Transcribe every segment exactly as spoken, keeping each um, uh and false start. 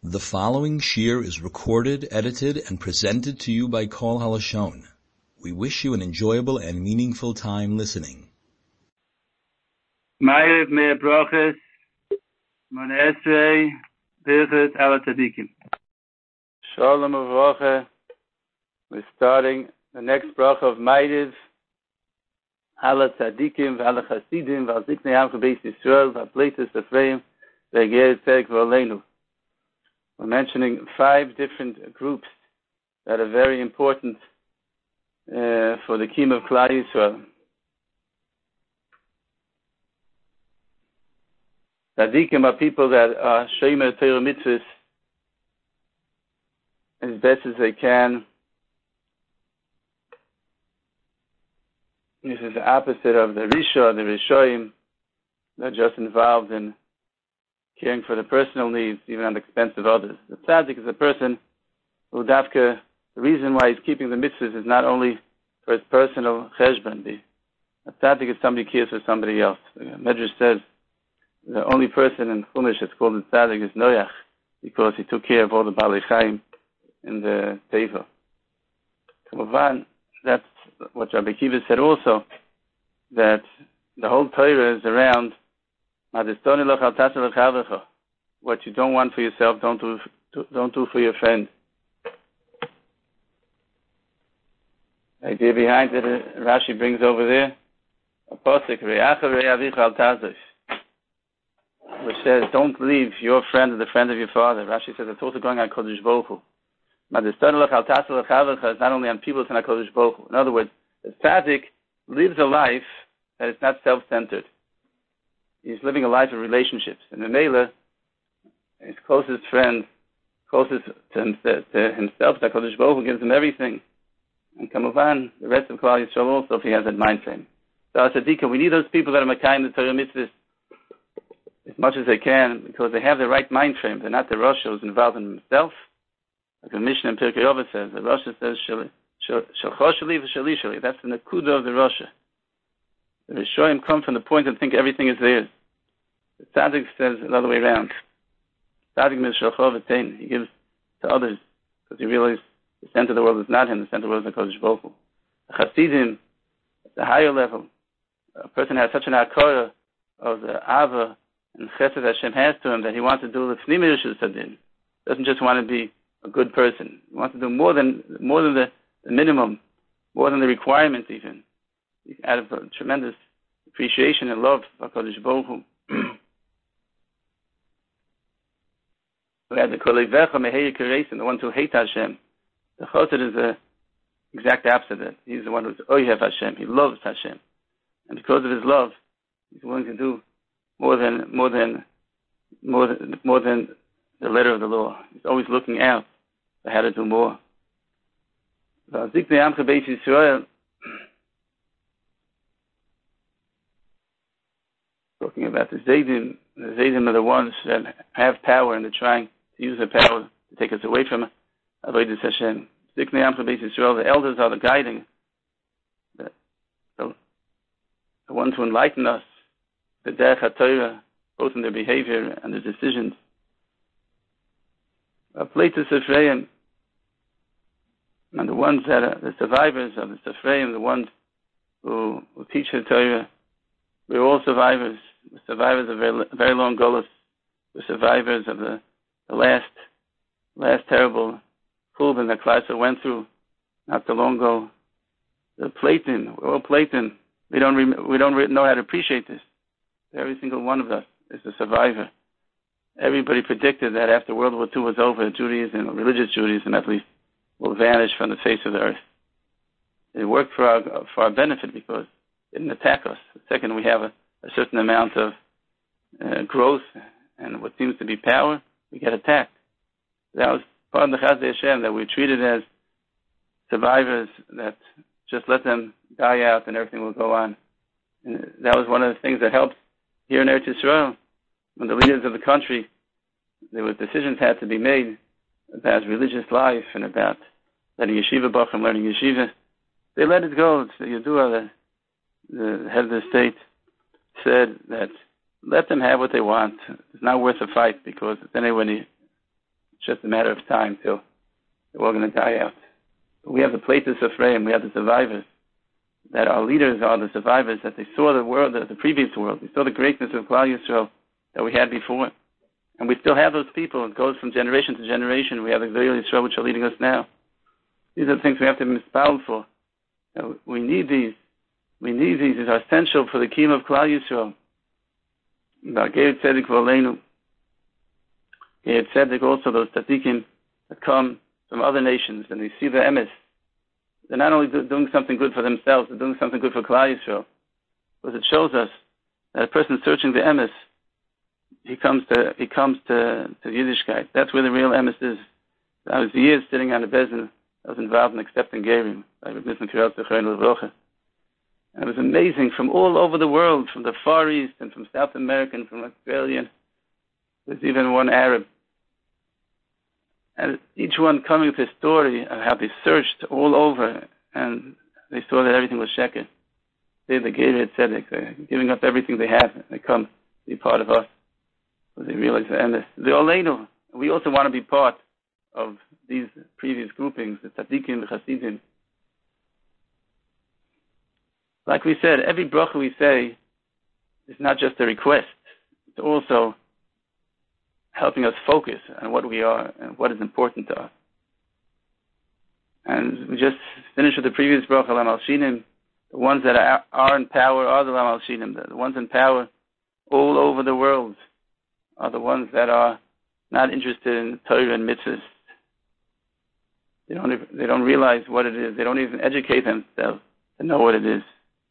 The following shir is recorded, edited, and presented to you by Kol Halashon. We wish you an enjoyable and meaningful time listening. Ma'ariv Meir Brachos, Mona Esrei, Birchos Ala Tzadikim. Shalom Uvracha. We're starting the next bracha of Ma'ariv, Ala Tzadikim, Ala Chasidim, Val Ziknei Amcha Beis Yisrael, Val Pleitos Ephraim, Ve'ger Tzedek V'Aleinu. We're mentioning five different groups that are very important uh, for the Kiyum of Klal Yisrael. Tzadikim are people that are Shomer Torah Mitzvahs as best as they can. This is the opposite of the Risha, the Rishoim. They're just involved in caring for the personal needs, even at the expense of others. The tzaddik is a person who dafka, the reason why he's keeping the mitzvahs is not only for his personal cheshbon. The tzaddik is somebody who cares for somebody else. The Medrash says the only person in Chumash that's called the tzaddik is Noach, because he took care of all the Balei Chaim in the Teva. Kamavan, that's what Rabbi Kiva said also, that the whole Torah is around what you don't want for yourself, don't do, don't do for your friend. The idea behind it, Rashi brings over there, a pasuk, which says, don't leave your friend or the friend of your father. Rashi says it's also going on Kodesh Baruch Hu. It's not only on people, it's on Kodesh Baruch Hu. In other words, the tzaddik lives a life that is not self-centered. He's living a life of relationships. And the Mela, his closest friend, closest to himself, to himself, that Kodesh Baruch Hu gives him everything. And Kamavan, the rest of Klal Yisrael also, if he has that mind frame. So as a deacon, we need those people that are Makayim the Torah mitzvahs as much as they can, because they have the right mind frame. They're not the Rosh who's involved in himself. Like the Mishnah in Pirkei Avos says, the Rosh says, Shalcho shali v'shali shali. That's the Nakuda of the Rosh. The Rishonim come from the point and think everything is theirs. The Tzaddik says the other way around. Tzaddik means Shalcho v'tein. He gives to others, because he realizes the center of the world is not him, the center of the world is the Kodesh Baruch Hu. The Chasidim, at the higher level, a person has such an akara of the Ava and Chesed Hashem has to him that he wants to do the Fnimi Rishus Hadin. Doesn't just want to be a good person. He wants to do more than more than the, the minimum, more than the requirements even. Out of a tremendous appreciation and love for Kodesh Baruch Hu. We had the Kolevecha Meheir Keresin, the ones who hate Hashem. The Chosed is the exact opposite of that. He's the one who's Oyev Hashem. He loves Hashem, and because of his love, he's willing to do more than more than more than more than the letter of the law. He's always looking out for how to do more. Ziknei Amcha Beis Yisrael. Talking about the Zaydim, the Zaydim are the ones that have power and they're trying to use their power to take us away from Avodas Hashem. Ziknei Amcha Beis Yisrael, the elders are the guiding, the, the, the ones who enlighten us, the Derech HaTorah, both in their behavior and their decisions. Pleitos Ephraim, and the ones that are the survivors of the Ephraim, the ones who, who teach the Torah, we're all survivors. We're survivors of very, very long Golus. We're survivors of the, the last last terrible Churban that Klal Yisrael went through not too long ago. The Platin, we're all Platin. We don't re, we don't re, know how to appreciate this. Every single one of us is a survivor. Everybody predicted that after World War Two was over, Judaism, religious Judaism at least, will vanish from the face of the earth. It worked for our for our benefit because it didn't attack us. The second we have a, a certain amount of uh, growth and what seems to be power, we get attacked. That was part of the Chasdei Hashem, that we're treated as survivors, that just let them die out and everything will go on. And that was one of the things that helped here in Eretz Yisrael. When the leaders of the country, there were decisions had to be made about religious life and about letting yeshiva bachrim learning yeshiva. They let it go. So Yedua, the, the head of the state, said that let them have what they want. It's not worth a fight, because then when he just a matter of time till they're all going to die out. But we have the places of Ephraim, we have the survivors, that our leaders are the survivors, that they saw the world, the, the previous world. They saw the greatness of Klal Yisrael that we had before. And we still have those people. It goes from generation to generation. We have the Gedolei Yisrael which are leading us now. These are the things we have to be mispaled for. Now, we need these. We need these. It's essential for the kingdom of Klal Yisrael. Geir Tzedek V'Aleinu. Geir Tzedek also, those tzaddikim that come from other nations and they see the emes. They're not only do, doing something good for themselves, they're doing something good for Klal Yisrael. Because it shows us that a person searching the emes, he comes to he comes to, to Yiddishkeit. That's where the real emes is. I was years sitting on the bezin. I was involved in accepting Gerim. I was listening to Rocha. And it was amazing from all over the world, from the Far East and from South America and from Australia. There's even one Arab. And each one coming with his story of how they searched all over and they saw that everything was sheker. They, the Geir Tzedek, they're giving up everything they have. They come to be part of us. Because they realize the emes. The Oleinu. We also want to be part of these previous groupings, the Tzaddikim, the Chasidim. Like we said, every bracha we say is not just a request. It's also helping us focus on what we are and what is important to us. And we just finished with the previous bracha, Lam Al Shinim. The ones that are, are in power are the Lam Al Shinim. The ones in power all over the world are the ones that are not interested in Torah and mitzvahs. They don't even, they don't realize what it is. They don't even educate themselves to know what it is.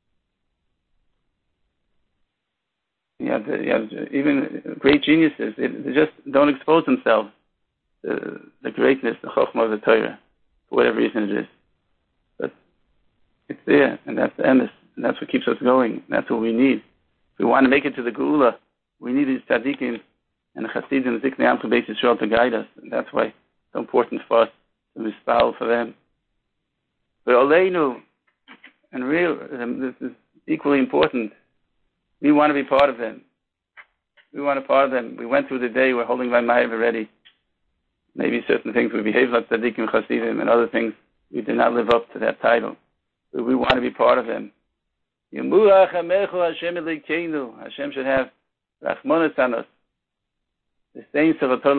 You have, to, you have to, even great geniuses, they, they just don't expose themselves to the greatness, the chokhmah of the Torah, for whatever reason it is. But it's there, and that's the emes, and that's what keeps us going. And that's what we need. If we want to make it to the Geula, we need these tzaddikim and the Chasidim, the Ziknei Amcha Beis Yisrael to guide us. And that's why it's so important for us to mispal for them. But Oleinu, and real, this is equally important. We want to be part of them. We want to be part of them. We went through the day, we're holding by Ma'av already. Maybe certain things we behave like tzaddikim, Chasidim, and other things we did not live up to that title. But we want to be part of them. Hashem should have Rachmanas on us. The same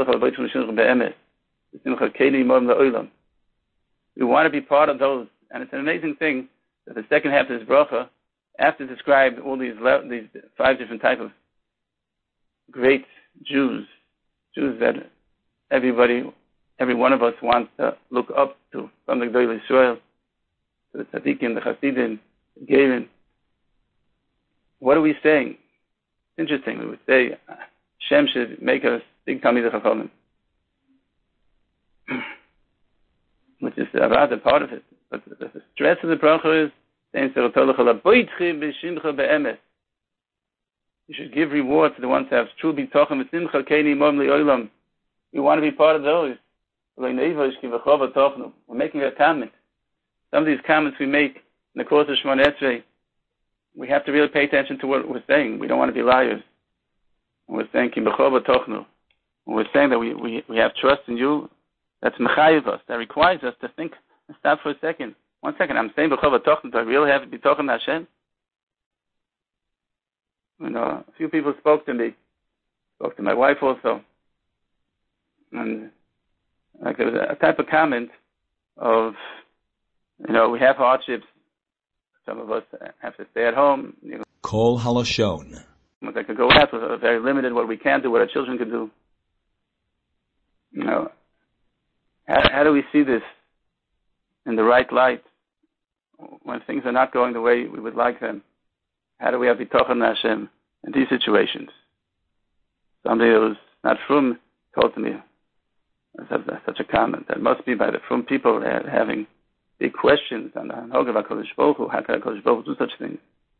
we want to be part of those. And it's an amazing thing that the second half of this bracha, after described all these these five different types of great Jews, Jews that everybody, every one of us wants to look up to, from the Gedolei Yisrael, to the Tzaddikim, the Chasidim, the Gerim. What are we saying? It's interesting. We would say, Hashem should make us big Talmidei Chachamim, which is a rather part of it. But the, the stress of the bracha is, you should give reward to the ones that have true bitachon. We want to be part of those. We're making a comment. Some of these comments we make in the course of Shemona Esrei, we have to really pay attention to what we're saying. We don't want to be liars. We're saying when we're saying that we, we, we have trust in you, that's mechayev us. That requires us to think and stop for a second. One second, I'm saying b'chova tochnu. Do I really have to be talking to Hashem? You know, a few people spoke to me, spoke to my wife also, and like there was a type of comment of, you know, we have hardships. Some of us have to stay at home. You know, Kol Halashon. I could go out, we're very limited what we can do, what our children can do. You know, how, how do we see this in the right light? When things are not going the way we would like them, how do we have bitachon Hashem in these situations? Somebody who was not from told to me such a comment. That must be by the from people having big questions on the Hanoga of HaKadosh Baruch Hu. How can HaKadosh Baruch Hu do such things?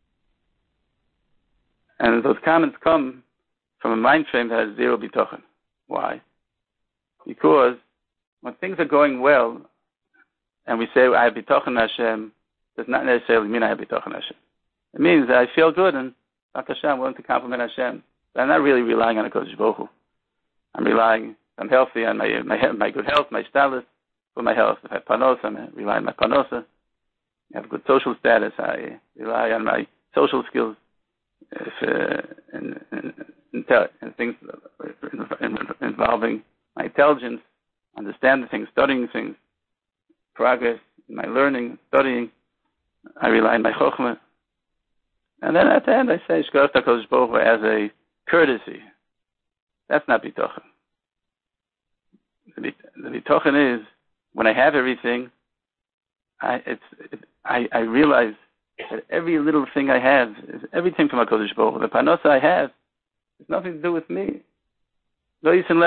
And those comments come from a mind frame that has zero bitachon. Why? Because when things are going well, and we say I have bitachon Hashem, does not necessarily mean I have bitachon Hashem. It means that I feel good and Hashem, I'm willing to compliment Hashem. But I'm not really relying on HaKadosh Baruch Hu. I'm relying I'm healthy and my my my good health, my status for my health. If I have panos, I rely on my panosa. I have good social status. I rely on my social skills. If uh, in, in, in, in things involving my intelligence, understanding things, studying things, progress in my learning, studying, I rely on my chokhmah. And then at the end I say, Shkoch HaKadosh Baruch Hu as a courtesy. That's not bitochen. The, the bitochen is, when I have everything, I, it's, it, I, I realize that every little thing I have is everything from HaKadosh Baruch Hu. The panosa I have has nothing to do with me. It's from your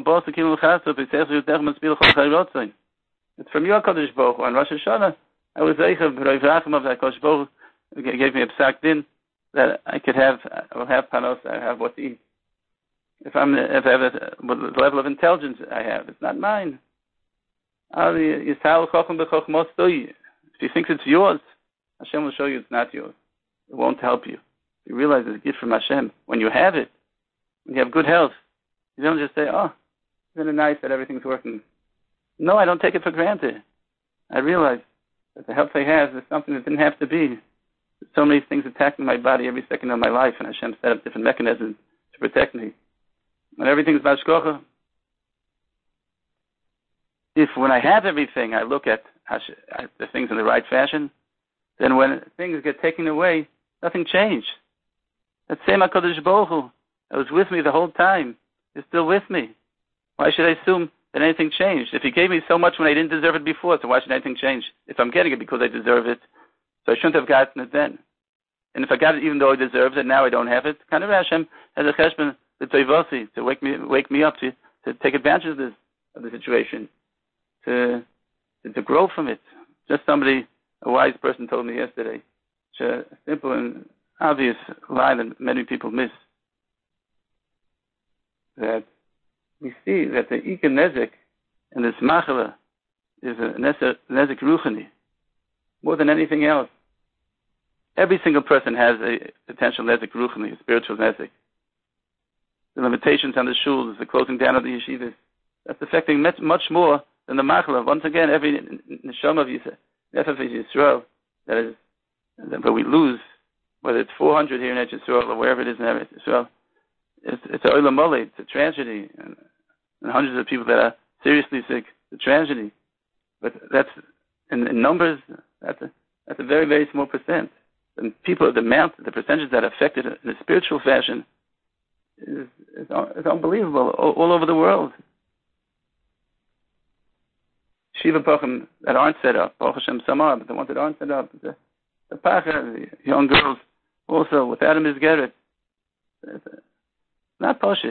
HaKadosh Baruch Hu. On Rosh Hashanah, I was zeicher b'roiv racham of HaKadosh Baruch Hu gave me a psak din that I could have, I will have panos, I have what to eat. If I'm, if I have a, the level of intelligence I have, it's not mine. If you think it's yours, Hashem will show you it's not yours. It won't help you. You realize it's a gift from Hashem. When you have it, when you have good health, you don't just say, oh, isn't it nice that everything's working? No, I don't take it for granted. I realize that the health I have is something that didn't have to be. There's so many things attacking my body every second of my life, and Hashem set up different mechanisms to protect me. When everything's bashkocha, if when I have everything, I look at the things in the right fashion, then when things get taken away, nothing changed. That same HaKadosh Baruch Hu that was with me the whole time is still with me. Why should I assume that anything changed? If He gave me so much when I didn't deserve it before, so why should anything change? If I'm getting it because I deserve it, so I shouldn't have gotten it then. And if I got it even though I deserved it, now I don't have it, kind of Hashem has a cheshbon, the toivosi, to wake me wake me up, to, to take advantage of this of the situation, to, to to grow from it. Just somebody, a wise person told me yesterday, a simple and obvious line that many people miss, that we see that the Ika Nezek and this Machala is a Nezek Ruchani, more than anything else. Every single person has a potential Nezek Ruchani, a spiritual Nezek. The limitations on the shuls, the closing down of the yeshivas, that's affecting much more than the Machala. Once again, every neshama of Yisrael, that is, that we lose, whether it's four hundred here in Eretz Yisrael or wherever it is in Eretz Yisrael, it's, it's a olam mole, it's a tragedy, and, and hundreds of people that are seriously sick, it's a tragedy. But that's, in, in numbers, that's a, that's a very, very small percent. And people, the amount, the percentage that are affected in a spiritual fashion is, is, is unbelievable all, all over the world. Shiva Pachim that aren't set up, Baruch Hashem Samar, but the ones that aren't set up, the, the Pacha, the young girls, also without a misgeret, it's not poshit.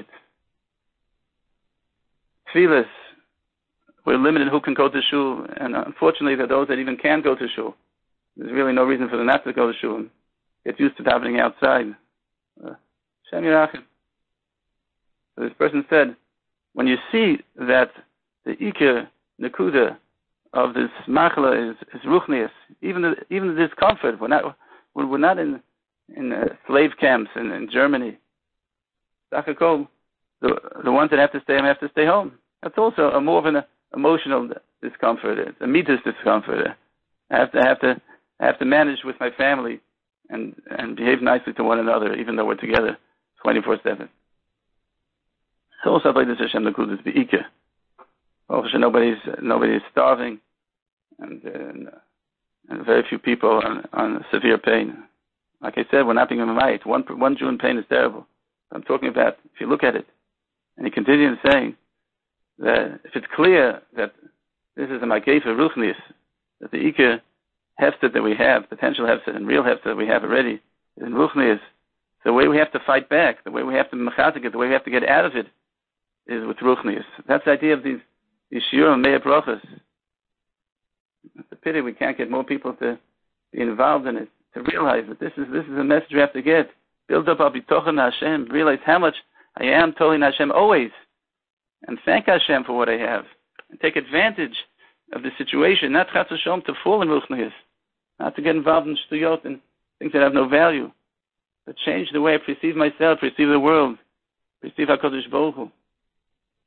Tfilas, we're limited who can go to shul, and unfortunately there are those that even can't go to shul. There's really no reason for them not to go to shul and get used to davening outside. Shem Yerachim. So this person said, when you see that the Iker Nakuda of this Machla is, is Ruchnius, even the, even the discomfort, we're not, we're not in, in uh, slave camps in, in Germany. The, the ones that have to stay home have to stay home. That's also a more of an emotional discomfort. It's a midas discomfort. I have to have to I have to manage with my family and, and behave nicely to one another, even though we're together twenty-four seven. So also like this Hashem Nakudas Be'ika. Also nobody's nobody's starving, and, uh, and very few people on, on severe pain. Like I said, we're not being right. One one Jew in pain is terrible. I'm talking about if you look at it, and he continues saying that if it's clear that this is a Magefa Ruchnius, that the Iker hefset that we have, potential hefset and real hefset that we have already, is in Ruchnius, the way we have to fight back, the way we have to mechazik it, the way we have to get out of it, is with Ruchnius. That's the idea of these these shiur and me'ah brachas. It's a pity we can't get more people to be involved in it, to realize that this is this is a message we have to get. Build up our bitochen Hashem, realize how much I am totally Hashem always, and thank Hashem for what I have, and take advantage of the situation, not chas v'shalom to fall in Ruchnius, not to get involved in shtuyot and things that have no value, but change the way I perceive myself, perceive the world, perceive HaKadosh Baruch Hu.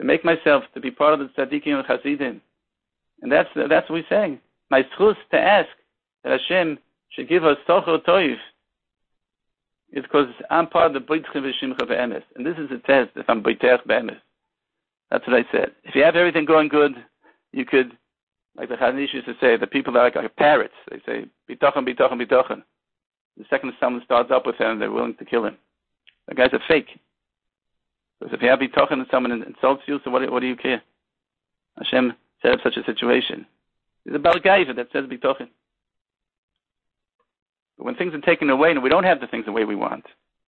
to make myself to be part of the tzaddikim and chassidim. And that's that's what we're saying. My schus to ask that Hashem should give us tochel toiv is because I'm part of the boitchim v'shimcha be'emes. And this is a test if I'm boitech be'emes. That's what I said. If you have everything going good, you could, like the Chazon Ish used to say, the people that are like, like parrots. They say, bitochen, bitochen, bitochen. The second someone starts up with him, they're willing to kill him. The guy's a fake. Because if you have bitochen and someone insults you, so what, what do you care? Hashem set up such a situation. There's a Balgaiva that says bitochen. But when things are taken away and we don't have the things the way we want,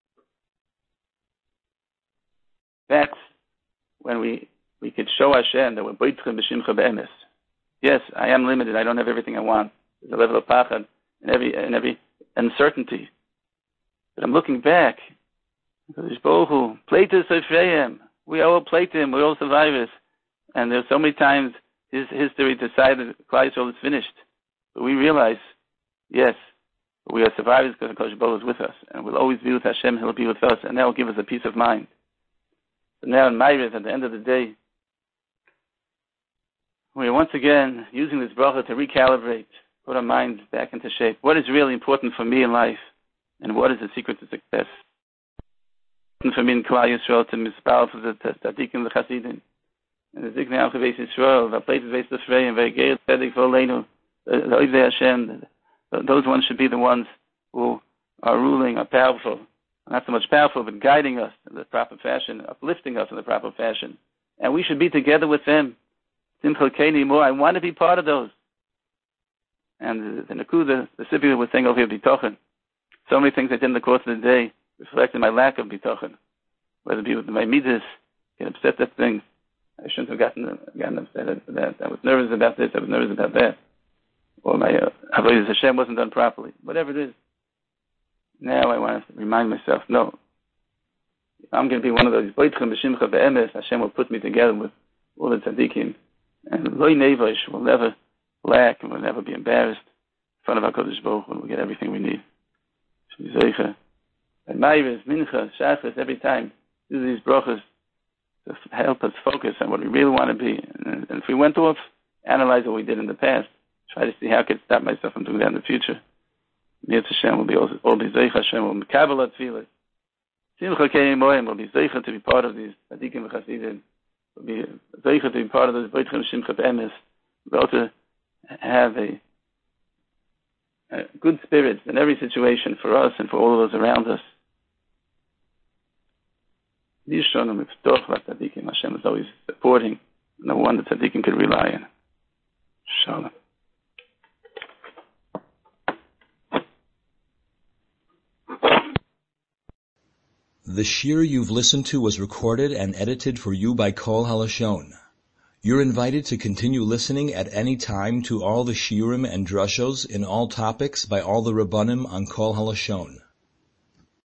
that's when we, we could show Hashem that we're boitchim b'shimcha be'emes. Yes, I am limited. I don't have everything I want. There's a level of pachad and every and every uncertainty. But I'm looking back. We all play to him. We're all survivors. And there's so many times his history decided that Klal Yisrael is finished. But we realize, yes, we are survivors because Kodesh Baruch is with us. And we'll always be with Hashem. He'll be with us. And that will give us a peace of mind. So now in Ma'ariv, at the end of the day, we are once again using this bracha to recalibrate, put our minds back into shape. What is really important for me in life, and what is the secret to success? For me in Klal Yisrael to mispal for the tzaddikim, the chassidim, and the ziknei amcha beis Yisrael, the places beis Ephraim, ve'geir tzedek v'oleinu, the oivdei Hashem. Those ones should be the ones who are ruling, are powerful, not so much powerful, but guiding us in the proper fashion, uplifting us in the proper fashion, and we should be together with them. I want to be part of those. And the, the Nakuda, the Sibir was saying over here, bitochen. So many things I did in the course of the day reflected my lack of bitochen. Whether it be with my midas, get upset at things. I shouldn't have gotten, gotten upset at that. I was nervous about this, I was nervous about that. Or my Avodas Hashem wasn't done properly. Whatever it is. Now I want to remind myself, no. If I'm going to be one of those boitchim b'shimcha be'emes, Hashem will put me together with all the tzaddikim. And Loi Nevash will never lack and will never be embarrassed in front of our Kodesh Baruch Hu. We'll get everything we need. And Ma'ariv, Mincha, Shachas, every time, do these brachas to help us focus on what we really want to be. And, and if we went off, analyze what we did in the past, try to see how I could stop myself from doing that in the future. Yetz Hashem will be all be Zeich Hashem, will be Kabbalah Tfilah. Simcha Keim Moim will be Zeich to be part of these Tzaddikim v'Chasidim. Will be Zeich to be part of those Boitchim Shimcha Be'emes. We'll also have a, a good spirits in every situation for us and for all of those around us. Yishonim Mitzdoch v'Tzaddikim. Hashem is always supporting. No one that Tzaddikim could rely on. Shalom. The shir you've listened to was recorded and edited for you by Kol Halashon. You're invited to continue listening at any time to all the shiurim and drushos in all topics by all the Rabbanim on Kol Halashon.